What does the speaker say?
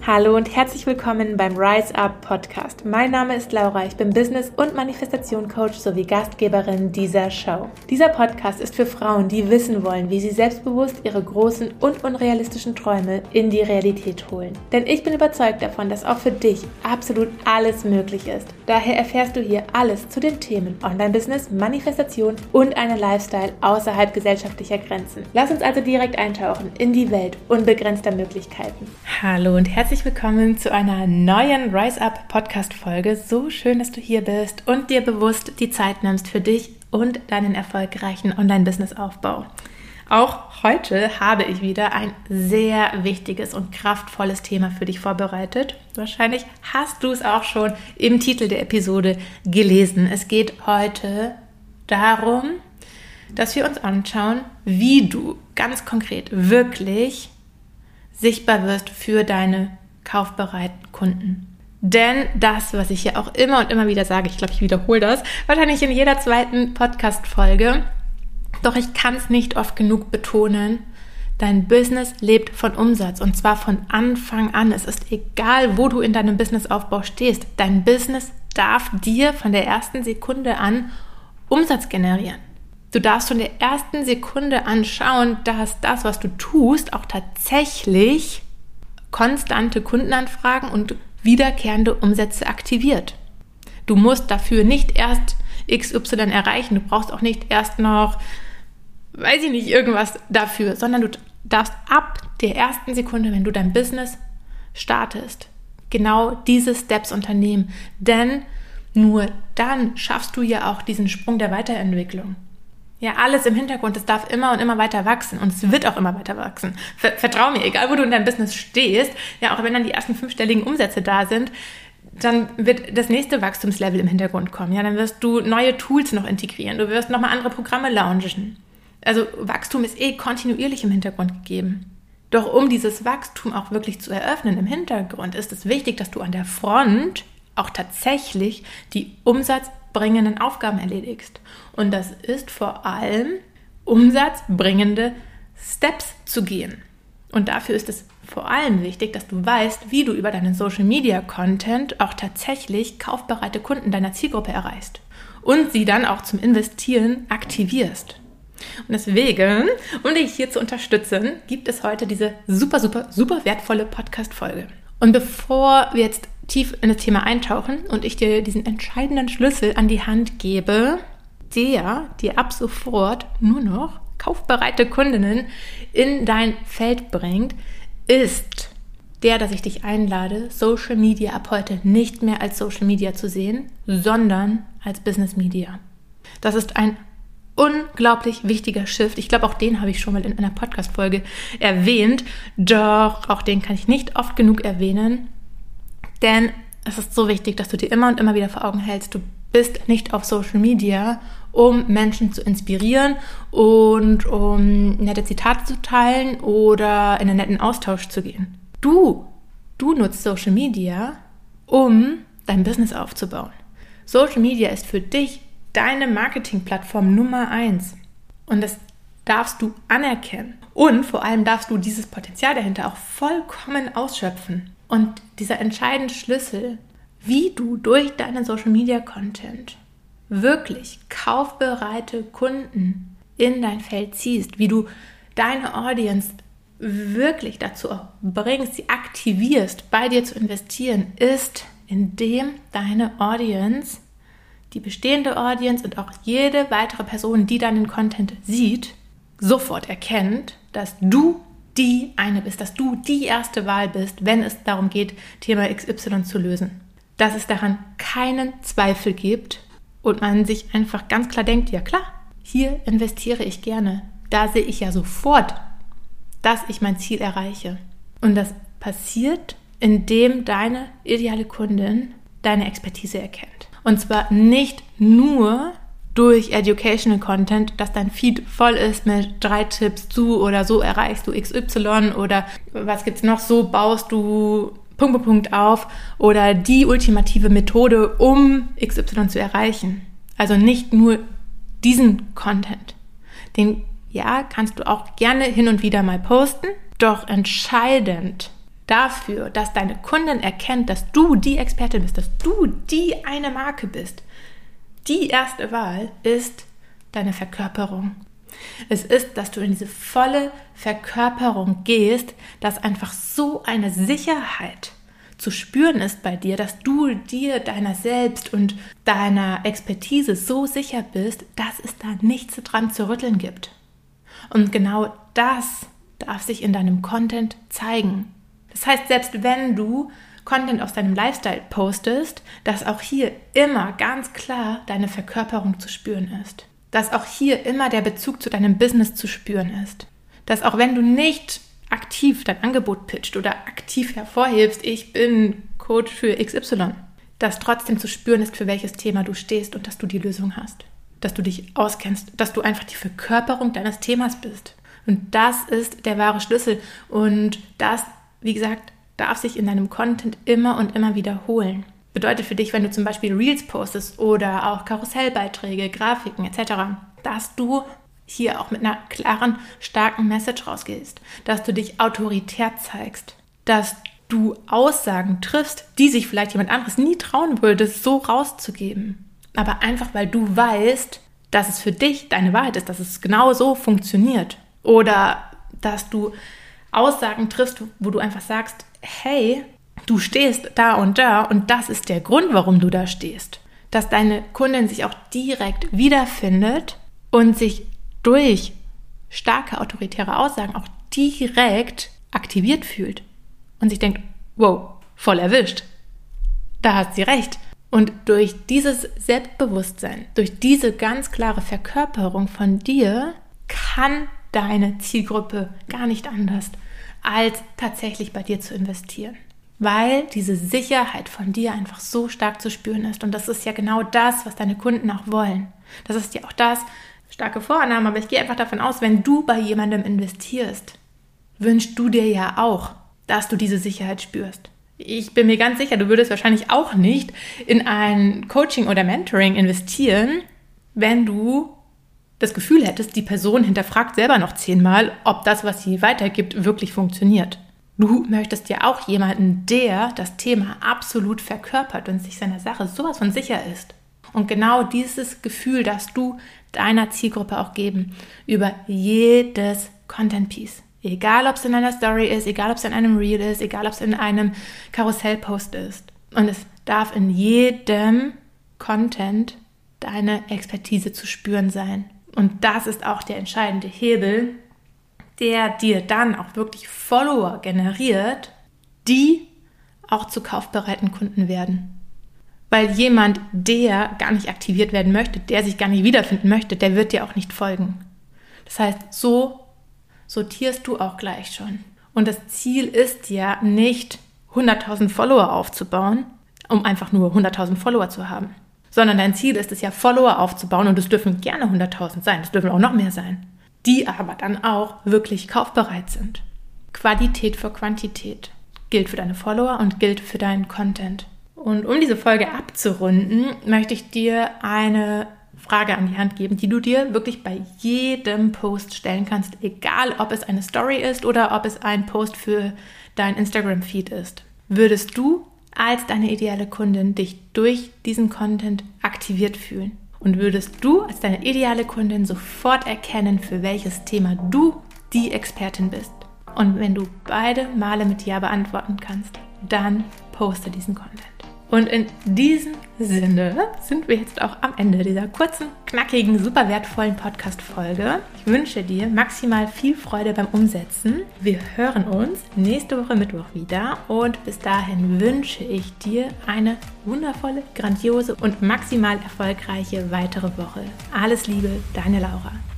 Hallo und herzlich willkommen beim Rise Up Podcast. Mein Name ist Laura, ich bin Business- und Manifestation-Coach sowie Gastgeberin dieser Show. Dieser Podcast ist für Frauen, die wissen wollen, wie sie selbstbewusst ihre großen und unrealistischen Träume in die Realität holen. Denn ich bin überzeugt davon, dass auch für dich absolut alles möglich ist. Daher erfährst du hier alles zu den Themen Online-Business, Manifestation und einen Lifestyle außerhalb gesellschaftlicher Grenzen. Lass uns also direkt eintauchen in die Welt unbegrenzter Möglichkeiten. Hallo und herzlich willkommen zu einer neuen Rise Up Podcast Folge. So schön, dass du hier bist und dir bewusst die Zeit nimmst für dich und deinen erfolgreichen Online-Business-Aufbau. Auch heute habe ich wieder ein sehr wichtiges und kraftvolles Thema für dich vorbereitet. Wahrscheinlich hast du es auch schon im Titel der Episode gelesen. Es geht heute darum, dass wir uns anschauen, wie du ganz konkret wirklich sichtbar wirst für deine kaufbereiten Kunden. Denn das, was ich ja auch immer und immer wieder sage, ich glaube, ich wiederhole das, wahrscheinlich in jeder zweiten Podcast-Folge, doch ich kann es nicht oft genug betonen, dein Business lebt von Umsatz und zwar von Anfang an. Es ist egal, wo du in deinem Businessaufbau stehst, dein Business darf dir von der ersten Sekunde an Umsatz generieren. Du darfst von der ersten Sekunde an schauen, dass das, was du tust, auch tatsächlich konstante Kundenanfragen und wiederkehrende Umsätze aktiviert. Du musst dafür nicht erst XY erreichen, du brauchst auch nicht erst noch, weiß ich nicht, irgendwas dafür, sondern du darfst ab der ersten Sekunde, wenn du dein Business startest, genau diese Steps unternehmen. Denn nur dann schaffst du ja auch diesen Sprung der Weiterentwicklung. Ja, alles im Hintergrund, das darf immer und immer weiter wachsen und es wird auch immer weiter wachsen. Vertrau mir, egal wo du in deinem Business stehst, ja, auch wenn dann die ersten 5-stelligen Umsätze da sind, dann wird das nächste Wachstumslevel im Hintergrund kommen. Ja, dann wirst du neue Tools noch integrieren, du wirst nochmal andere Programme launchen. Also Wachstum ist kontinuierlich im Hintergrund gegeben. Doch um dieses Wachstum auch wirklich zu eröffnen im Hintergrund, ist es wichtig, dass du an der Front auch tatsächlich die umsatzbringenden Aufgaben erledigst. Und das ist vor allem, umsatzbringende Steps zu gehen. Und dafür ist es vor allem wichtig, dass du weißt, wie du über deinen Social-Media-Content auch tatsächlich kaufbereite Kunden deiner Zielgruppe erreichst und sie dann auch zum Investieren aktivierst. Und deswegen, um dich hier zu unterstützen, gibt es heute diese super wertvolle Podcast-Folge. Und bevor wir jetzt tief in das Thema eintauchen und ich dir diesen entscheidenden Schlüssel an die Hand gebe, der dir ab sofort nur noch kaufbereite Kundinnen in dein Feld bringt, ist der, dass ich dich einlade, Social Media ab heute nicht mehr als Social Media zu sehen, sondern als Business Media. Das ist ein unglaublich wichtiger Shift. Ich glaube, auch den habe ich schon mal in einer Podcast-Folge erwähnt, doch auch den kann ich nicht oft genug erwähnen, denn es ist so wichtig, dass du dir immer und immer wieder vor Augen hältst, du bist nicht auf Social Media, um Menschen zu inspirieren und um nette Zitate zu teilen oder in einen netten Austausch zu gehen. Du nutzt Social Media, um dein Business aufzubauen. Social Media ist für dich deine Marketingplattform Nummer 1. Und das darfst du anerkennen. Und vor allem darfst du dieses Potenzial dahinter auch vollkommen ausschöpfen. Und dieser entscheidende Schlüssel, wie du durch deinen Social Media Content wirklich kaufbereite Kunden in dein Feld ziehst, wie du deine Audience wirklich dazu bringst, sie aktivierst, bei dir zu investieren, ist, indem deine Audience, die bestehende Audience und auch jede weitere Person, die deinen Content sieht, sofort erkennt, dass du die eine bist, dass du die erste Wahl bist, wenn es darum geht, Thema XY zu lösen. Dass es daran keinen Zweifel gibt und man sich einfach ganz klar denkt, ja klar, hier investiere ich gerne. Da sehe ich ja sofort, dass ich mein Ziel erreiche. Und das passiert, indem deine ideale Kundin deine Expertise erkennt. Und zwar nicht nur durch Educational Content, dass dein Feed voll ist mit 3 Tipps zu oder so erreichst du XY oder was gibt's noch, so baust du Punkt auf oder die ultimative Methode, um XY zu erreichen. Also nicht nur diesen Content. Den, ja, kannst du auch gerne hin und wieder mal posten, doch entscheidend dafür, dass deine Kundin erkennt, dass du die Expertin bist, dass du die eine Marke bist, die erste Wahl ist deine Verkörperung. Es ist, dass du in diese volle Verkörperung gehst, dass einfach so eine Sicherheit zu spüren ist bei dir, dass du dir deiner selbst und deiner Expertise so sicher bist, dass es da nichts dran zu rütteln gibt. Und genau das darf sich in deinem Content zeigen. Das heißt, selbst wenn du Content aus deinem Lifestyle postest, dass auch hier immer ganz klar deine Verkörperung zu spüren ist. Dass auch hier immer der Bezug zu deinem Business zu spüren ist. Dass auch wenn du nicht aktiv dein Angebot pitcht oder aktiv hervorhebst, ich bin Coach für XY, dass trotzdem zu spüren ist, für welches Thema du stehst und dass du die Lösung hast. Dass du dich auskennst, dass du einfach die Verkörperung deines Themas bist. Und das ist der wahre Schlüssel. Und das, wie gesagt, darf sich in deinem Content immer und immer wiederholen. Bedeutet für dich, wenn du zum Beispiel Reels postest oder auch Karussellbeiträge, Grafiken etc., dass du hier auch mit einer klaren, starken Message rausgehst, dass du dich autoritär zeigst, dass du Aussagen triffst, die sich vielleicht jemand anderes nie trauen würde, so rauszugeben. Aber einfach, weil du weißt, dass es für dich deine Wahrheit ist, dass es genau so funktioniert. Oder dass du Aussagen triffst, wo du einfach sagst, hey, du stehst da und das ist der Grund, warum du da stehst. Dass deine Kundin sich auch direkt wiederfindet und sich durch starke autoritäre Aussagen auch direkt aktiviert fühlt und sich denkt, wow, voll erwischt. Da hat sie recht. Und durch dieses Selbstbewusstsein, durch diese ganz klare Verkörperung von dir, kann deine Zielgruppe gar nicht anders, als tatsächlich bei dir zu investieren. Weil diese Sicherheit von dir einfach so stark zu spüren ist. Und das ist ja genau das, was deine Kunden auch wollen. Das ist ja auch das, starke Vorannahme, aber ich gehe einfach davon aus, wenn du bei jemandem investierst, wünschst du dir ja auch, dass du diese Sicherheit spürst. Ich bin mir ganz sicher, du würdest wahrscheinlich auch nicht in ein Coaching oder Mentoring investieren, wenn du das Gefühl hättest, die Person hinterfragt selber noch 10-mal, ob das, was sie weitergibt, wirklich funktioniert. Du möchtest ja auch jemanden, der das Thema absolut verkörpert und sich seiner Sache sowas von sicher ist. Und genau dieses Gefühl darfst du deiner Zielgruppe auch geben über jedes Content-Piece. Egal, ob es in einer Story ist, egal, ob es in einem Reel ist, egal, ob es in einem Karussellpost ist. Und es darf in jedem Content deine Expertise zu spüren sein. Und das ist auch der entscheidende Hebel, der dir dann auch wirklich Follower generiert, die auch zu kaufbereiten Kunden werden. Weil jemand, der gar nicht aktiviert werden möchte, der sich gar nicht wiederfinden möchte, der wird dir auch nicht folgen. Das heißt, so sortierst du auch gleich schon. Und das Ziel ist ja nicht, 100.000 Follower aufzubauen, um einfach nur 100.000 Follower zu haben. Sondern dein Ziel ist es ja, Follower aufzubauen und es dürfen gerne 100.000 sein, es dürfen auch noch mehr sein, die aber dann auch wirklich kaufbereit sind. Qualität vor Quantität gilt für deine Follower und gilt für deinen Content. Und um diese Folge abzurunden, möchte ich dir eine Frage an die Hand geben, die du dir wirklich bei jedem Post stellen kannst, egal ob es eine Story ist oder ob es ein Post für dein Instagram-Feed ist. Würdest du als deine ideale Kundin dich durch diesen Content aktiviert fühlen? Und würdest du als deine ideale Kundin sofort erkennen, für welches Thema du die Expertin bist? Und wenn du beide Male mit Ja beantworten kannst, dann poste diesen Content. Und in diesem Sinne sind wir jetzt auch am Ende dieser kurzen, knackigen, super wertvollen Podcast-Folge. Ich wünsche dir maximal viel Freude beim Umsetzen. Wir hören uns nächste Woche Mittwoch wieder und bis dahin wünsche ich dir eine wundervolle, grandiose und maximal erfolgreiche weitere Woche. Alles Liebe, deine Laura.